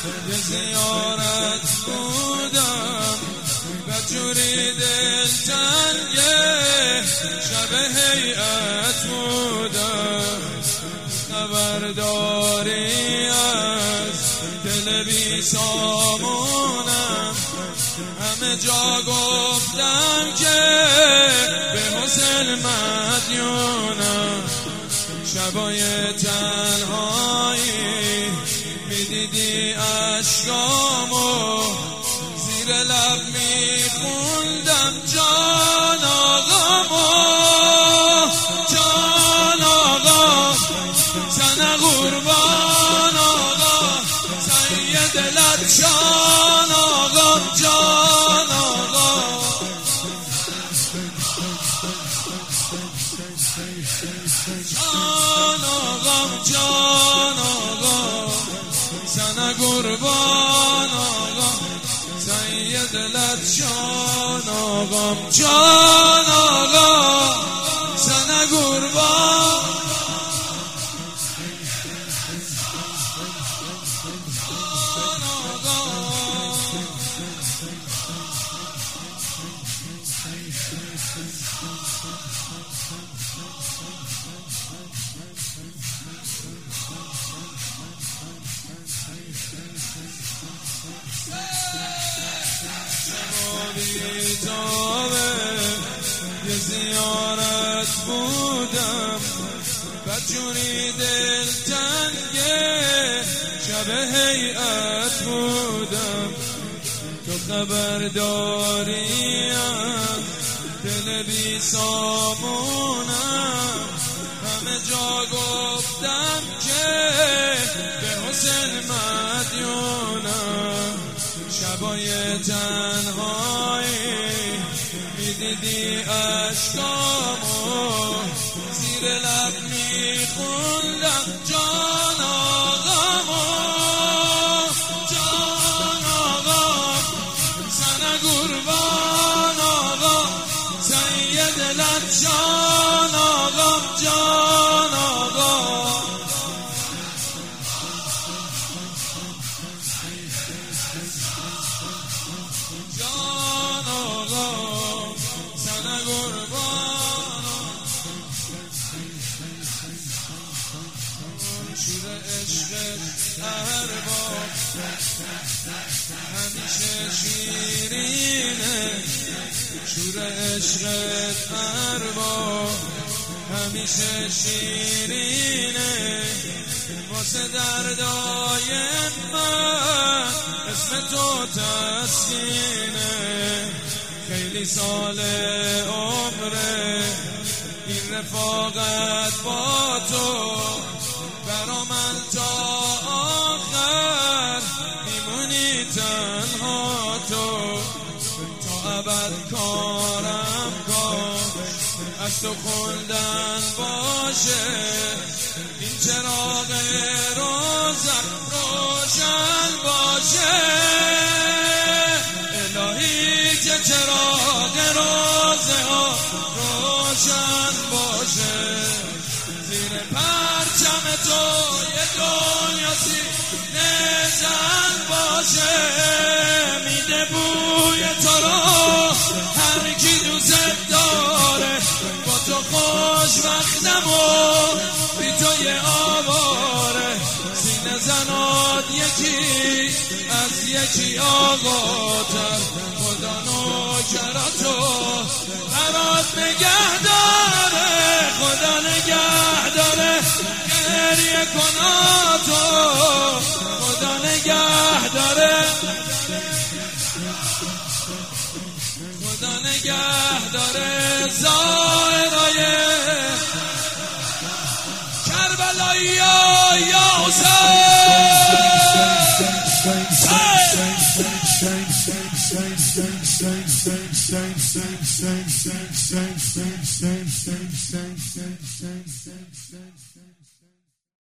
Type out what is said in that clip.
یه زیارت بودم بجوری دلتنگه شب هیئت بودم خبرداری از دل بی سامونم همه جا گفتم که به حسین مدیونم شبای تنهایی میدیدی اشکامو زیر لب میخوندم جان آقامو جان آقا زن قربان آقا سید دلت جان آقا جان آقا جان آقا جان آقا زن قربان آقا سید دلت جان آقا جان آقا زن قربان یه زیارت بودم بجوری دلتنگه شب هیئت بودم تو خبرداریم دل بی سامونم همه جا گفتم که به حسین مدیونم شبای تنهایی میدیدی اشکامو زیر لب میخوندم جان آقامو جان آقا زن قربان آقا سید دلت جان آقا جان آقا جان آقا زن قربان شور عشق ارباب همیشه شیرینه شور عشق ارباب همیشه شیرینه واسه دردای من اسم تو تسکینه خیلی سال عمره این رفاقت با تو برا من تا آخر میمونی تنها تو تا ابد کارم کن از تو خوندن باشه این چراغ روزن روشن باشه الهی که چراغ روزه ها روشن باشه زیر پرچم تو یه دنیا سینه زن باشه میده بوی تو رو هر کی دوست داره با تو خوشبختم و بی تو یه آواره سینه زنات یکی از یکی آقاتر خدا نوکراتو برات نگه داره خدا نگه داره گریه کناتو خدا نگه داره خدا نگه داره زائرای کربلایی یا حسین